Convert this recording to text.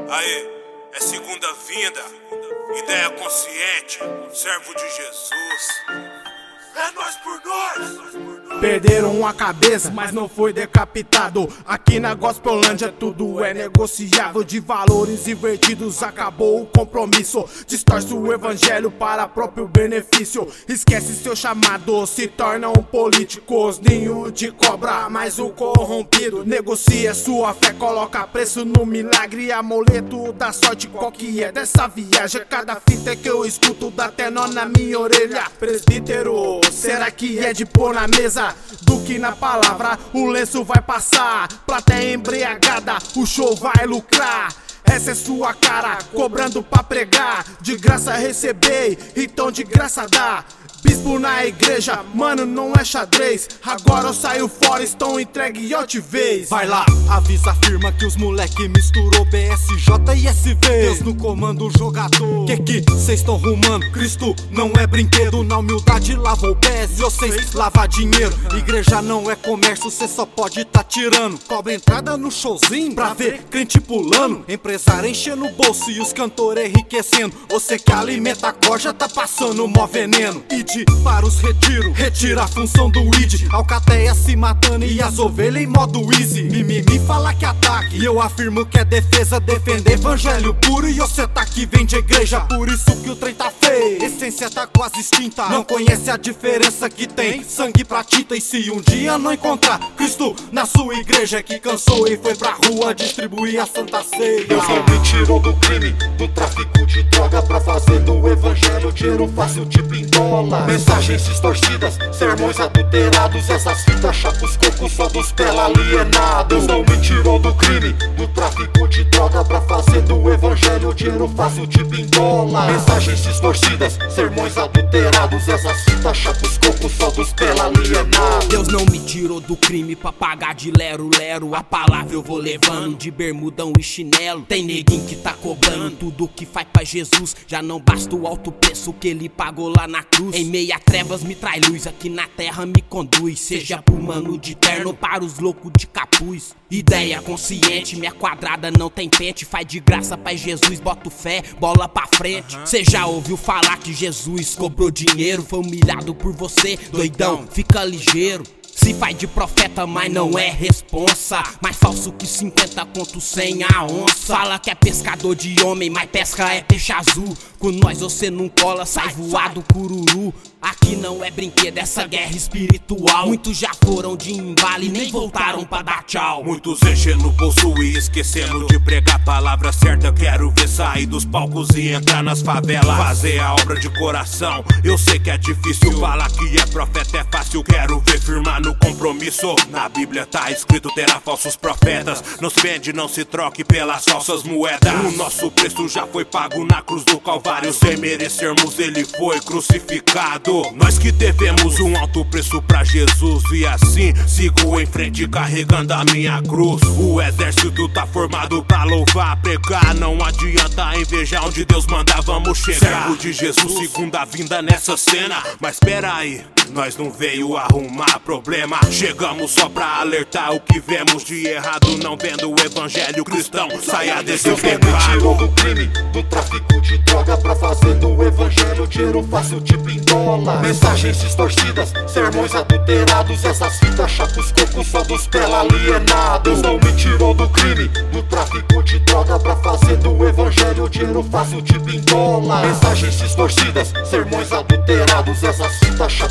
Aí, é segunda vinda, ideia consciente, servo de Jesus. É nós por nós! Perderam a cabeça, mas não foi decapitado. Aqui na Gospelândia tudo é negociável. De valores invertidos acabou o compromisso. Distorce o evangelho para próprio benefício. Esquece seu chamado, se torna um político. Ninho de cobra, mas o corrompido negocia sua fé, coloca preço no milagre. Amuleto da sorte, qual que é dessa viagem? Cada fita que eu escuto dá até nó na minha orelha. Presbítero, será que é de pôr na mesa? Do que na palavra o lenço vai passar. Plateia embriagada, o show vai lucrar. Essa é sua cara, cobrando pra pregar. De graça receber, então de graça dá. Bispo na igreja, mano, não é xadrez. Agora eu saio fora, estou entregue e eu te vejo. Vai lá, avisa a firma que os moleque misturou BSJ e SV. Deus no comando, o jogador. Que cês tão rumando? Cristo não é brinquedo. Na humildade lavou pés e vocês lava dinheiro. Igreja não é comércio, cê só pode tá tirando. Cobra entrada no showzinho pra ver crente pulando. Empresário enchendo o bolso e os cantores enriquecendo. Você que alimenta a corja tá passando mó veneno. Para os retiro, retira a função do id. Alcateia se matando e as ovelhas em modo easy. Mimimi fala que ataque e eu afirmo que é defesa. Defender evangelho puro e você tá que vem de igreja. Por isso que o trem tá feio, essência tá quase extinta. Não conhece a diferença que tem sangue pra tinta. E se um dia não encontrar Cristo na sua igreja, que cansou e foi pra rua distribuir a santa ceia. Deus não me tirou do crime, do tráfico de droga, pra fazer do evangelho dinheiro fácil tipo em dólar. Mensagens distorcidas, sermões adulterados, essas fitas chapos cocos só dos pela alienados. Não me tirou do crime, do tráfico de droga, pra fazer do evangelho dinheiro fácil tipo em dólar. Mensagens distorcidas, sermões adulterados, essas fitas chapos cocos só dos pela alienados. Deus não me tirou do crime pra pagar de lero-lero. A palavra eu vou levando de bermudão e chinelo. Tem neguinho que tá cobrando tudo que faz pra Jesus. Já não basta o alto preço que ele pagou lá na cruz. Em meia trevas me traz luz, aqui na terra me conduz. Seja pro mano de terno, para os loucos de capuz. Ideia consciente, minha quadrada não tem pente. Faz de graça pra Jesus, boto fé, bola pra frente. Cê já ouviu falar que Jesus cobrou dinheiro? Foi humilhado por você, doidão, fica ligeiro. Se faz de profeta, mas não é responsa. Mais falso que 50 conto sem a onça. Fala que é pescador de homem, mas pesca é peixe azul. Com nós você não cola, sai voado cururu. Aqui não é brinquedo, essa guerra espiritual. Muitos já foram de embalo e nem voltaram pra dar tchau. Muitos enchendo o bolso e esquecendo de pregar a palavra certa. Quero ver sair dos palcos e entrar nas favelas, fazer a obra de coração. Eu sei que é difícil, falar que é profeta é fácil. Quero ver firmar no compromisso. Na Bíblia tá escrito, terá falsos profetas. Não se vende, não se troque pelas falsas moedas. O nosso preço já foi pago na cruz do Calvário. Sem merecermos ele foi crucificado. Nós que devemos um alto preço pra Jesus. E assim sigo em frente carregando a minha cruz. O exército tá formado pra louvar, pregar. Não adianta invejar onde Deus manda, vamos chegar. Servo de Jesus, segunda vinda nessa cena. Mas pera aí, nós não veio arrumar problema. Chegamos só pra alertar o que vemos de errado. Não vendo o evangelho cristão, saia desse pecado. Deus não me tirou do crime, do tráfico de droga, pra fazer do evangelho dinheiro fácil tipo em dólar. Mensagens distorcidas, sermões adulterados, essas fitas chapos cocos só dos pela alienados. Não me tirou do crime, do tráfico de droga, pra fazer do evangelho dinheiro fácil tipo em dólar. Mensagens distorcidas, sermões adulterados, essas fitas chapos